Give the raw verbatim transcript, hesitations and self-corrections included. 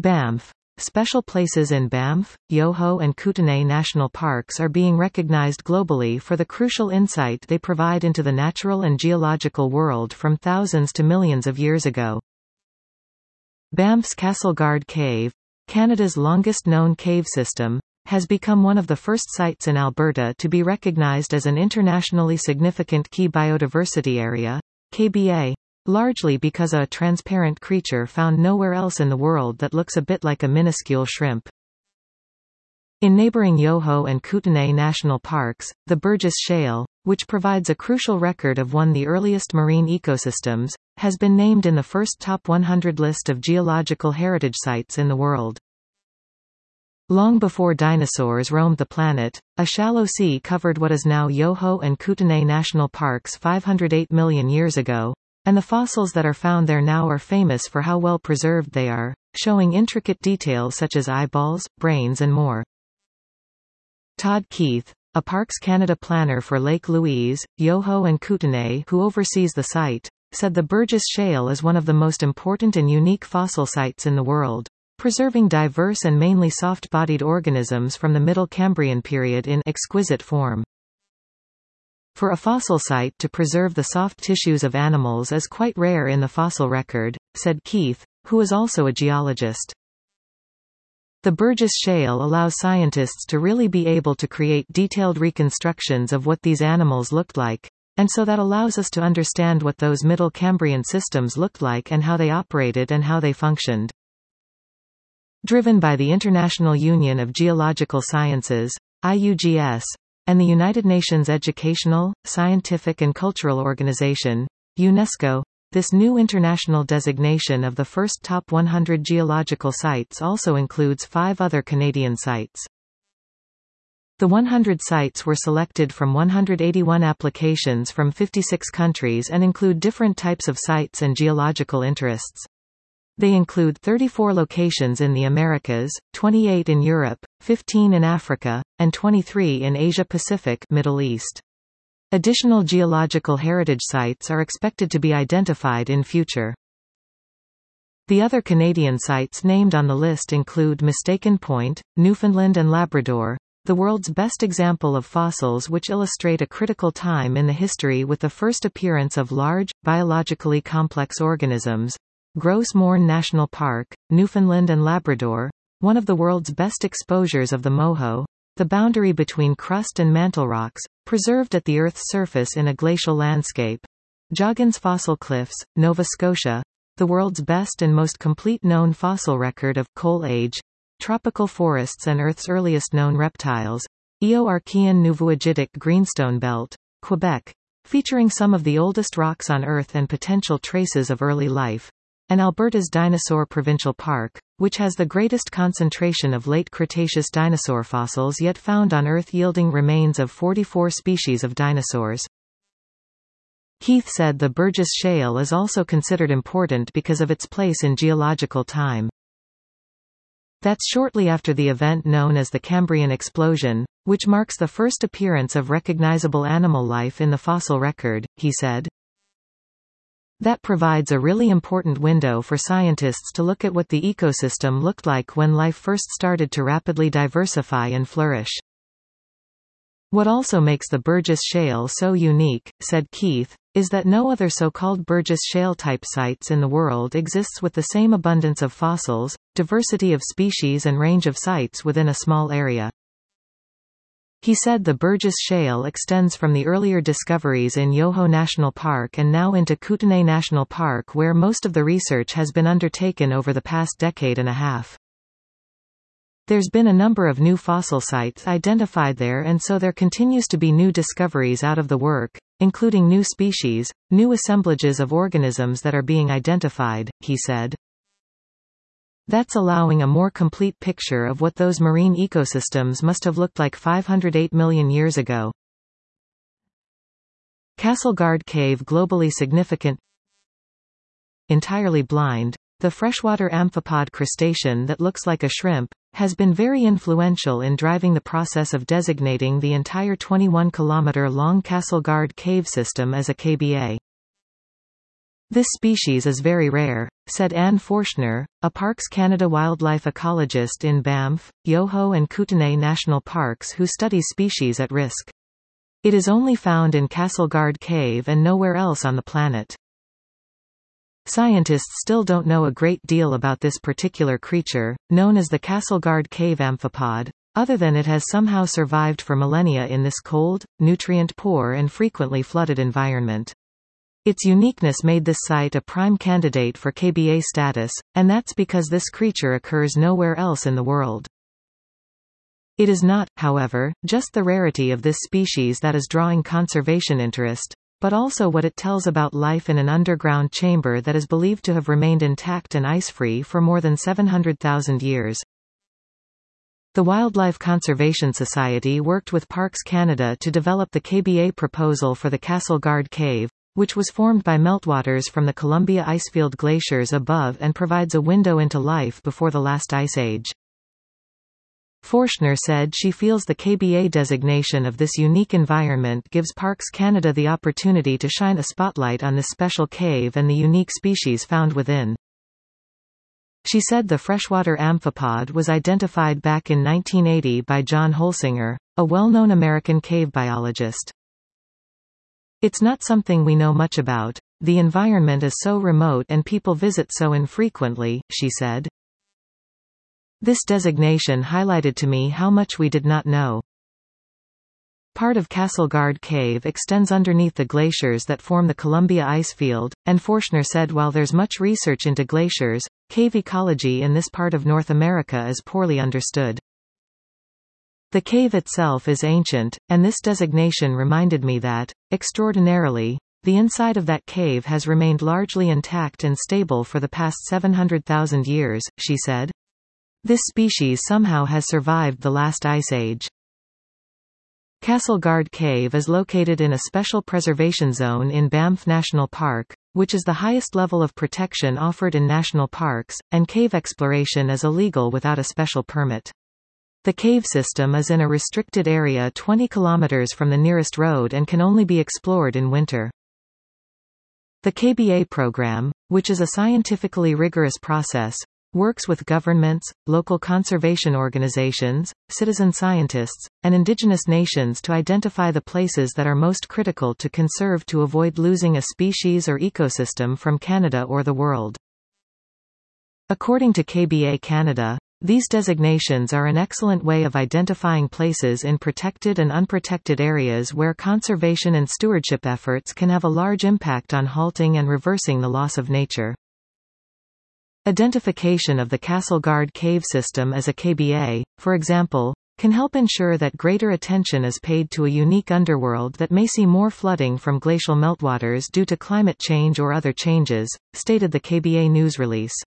Banff. Special places in Banff, Yoho and Kootenay National Parks are being recognized globally for the crucial insight they provide into the natural and geological world from thousands to millions of years ago. Banff's Castleguard Cave, Canada's longest known cave system, has become one of the first sites in Alberta to be recognized as an internationally significant key biodiversity area, K B A, largely because of a transparent creature found nowhere else in the world that looks a bit like a minuscule shrimp. In neighboring Yoho and Kootenay National Parks, the Burgess Shale, which provides a crucial record of one of the earliest marine ecosystems, has been named in the first top one hundred list of geological heritage sites in the world. Long before dinosaurs roamed the planet, a shallow sea covered what is now Yoho and Kootenay National Parks five hundred eight million years ago, and the fossils that are found there now are famous for how well preserved they are, showing intricate details such as eyeballs, brains and more. Todd Keith, a Parks Canada planner for Lake Louise, Yoho and Kootenay who oversees the site, said the Burgess Shale is one of the most important and unique fossil sites in the world, preserving diverse and mainly soft-bodied organisms from the Middle Cambrian period in exquisite form. For a fossil site to preserve the soft tissues of animals is quite rare in the fossil record, said Keith, who is also a geologist. The Burgess Shale allows scientists to really be able to create detailed reconstructions of what these animals looked like, and so that allows us to understand what those Middle Cambrian systems looked like and how they operated and how they functioned. Driven by the International Union of Geological Sciences, I U G S, and the United Nations Educational, Scientific and Cultural Organization, UNESCO, this new international designation of the first top one hundred geological sites also includes five other Canadian sites. The one hundred sites were selected from one hundred eighty-one applications from fifty-six countries and include different types of sites and geological interests. They include thirty-four locations in the Americas, twenty-eight in Europe, fifteen in Africa, and twenty-three in Asia-Pacific, Middle East. Additional geological heritage sites are expected to be identified in future. The other Canadian sites named on the list include Mistaken Point, Newfoundland and Labrador, the world's best example of fossils which illustrate a critical time in the history with the first appearance of large, biologically complex organisms. Gros Morne National Park, Newfoundland and Labrador, one of the world's best exposures of the Moho, the boundary between crust and mantle rocks, preserved at the Earth's surface in a glacial landscape. Joggins Fossil Cliffs, Nova Scotia, the world's best and most complete known fossil record of Coal Age, tropical forests and Earth's earliest known reptiles. Eoarchean Nouveau-Agidic Greenstone Belt, Quebec, featuring some of the oldest rocks on Earth and potential traces of early life. And Alberta's Dinosaur Provincial Park, which has the greatest concentration of late Cretaceous dinosaur fossils yet found on Earth, yielding remains of forty-four species of dinosaurs. Keith said the Burgess Shale is also considered important because of its place in geological time. That's shortly after the event known as the Cambrian explosion, which marks the first appearance of recognizable animal life in the fossil record, he said. That provides a really important window for scientists to look at what the ecosystem looked like when life first started to rapidly diversify and flourish. What also makes the Burgess Shale so unique, said Keith, is that no other so-called Burgess Shale-type sites in the world exists with the same abundance of fossils, diversity of species and range of sites within a small area. He said the Burgess Shale extends from the earlier discoveries in Yoho National Park and now into Kootenay National Park, where most of the research has been undertaken over the past decade and a half. There's been a number of new fossil sites identified there, and so there continues to be new discoveries out of the work, including new species, new assemblages of organisms that are being identified, he said. That's allowing a more complete picture of what those marine ecosystems must have looked like five hundred eight million years ago. Castleguard Cave globally significant. Entirely blind, the freshwater amphipod crustacean that looks like a shrimp has been very influential in driving the process of designating the entire twenty-one kilometer long Castleguard Cave system as a K B A. "This species is very rare," said Anne Forshner, a Parks Canada wildlife ecologist in Banff, Yoho and Kootenay National Parks who studies species at risk. It is only found in Castleguard Cave and nowhere else on the planet. Scientists still don't know a great deal about this particular creature, known as the Castleguard Cave amphipod, other than it has somehow survived for millennia in this cold, nutrient-poor and frequently flooded environment. Its uniqueness made this site a prime candidate for K B A status, and that's because this creature occurs nowhere else in the world. It is not, however, just the rarity of this species that is drawing conservation interest, but also what it tells about life in an underground chamber that is believed to have remained intact and ice-free for more than seven hundred thousand years. The Wildlife Conservation Society worked with Parks Canada to develop the K B A proposal for the Castleguard Cave, which was formed by meltwaters from the Columbia Icefield glaciers above and provides a window into life before the last ice age. Forshner said she feels the K B A designation of this unique environment gives Parks Canada the opportunity to shine a spotlight on this special cave and the unique species found within. She said the freshwater amphipod was identified back in nineteen eighty by John Holsinger, a well-known American cave biologist. "It's not something we know much about. The environment is so remote and people visit so infrequently," she said. "This designation highlighted to me how much we did not know." Part of Castleguard Cave extends underneath the glaciers that form the Columbia Icefield, and Forshner said while there's much research into glaciers, cave ecology in this part of North America is poorly understood. The cave itself is ancient, and this designation reminded me that, extraordinarily, the inside of that cave has remained largely intact and stable for the past seven hundred thousand years, she said. This species somehow has survived the last ice age. Castleguard Cave is located in a special preservation zone in Banff National Park, which is the highest level of protection offered in national parks, and cave exploration is illegal without a special permit. The cave system is in a restricted area twenty kilometers from the nearest road and can only be explored in winter. The K B A program, which is a scientifically rigorous process, works with governments, local conservation organizations, citizen scientists, and indigenous nations to identify the places that are most critical to conserve to avoid losing a species or ecosystem from Canada or the world. According to K B A Canada, these designations are an excellent way of identifying places in protected and unprotected areas where conservation and stewardship efforts can have a large impact on halting and reversing the loss of nature. Identification of the Castleguard Cave system as a K B A, for example, can help ensure that greater attention is paid to a unique underworld that may see more flooding from glacial meltwaters due to climate change or other changes, stated the K B A news release.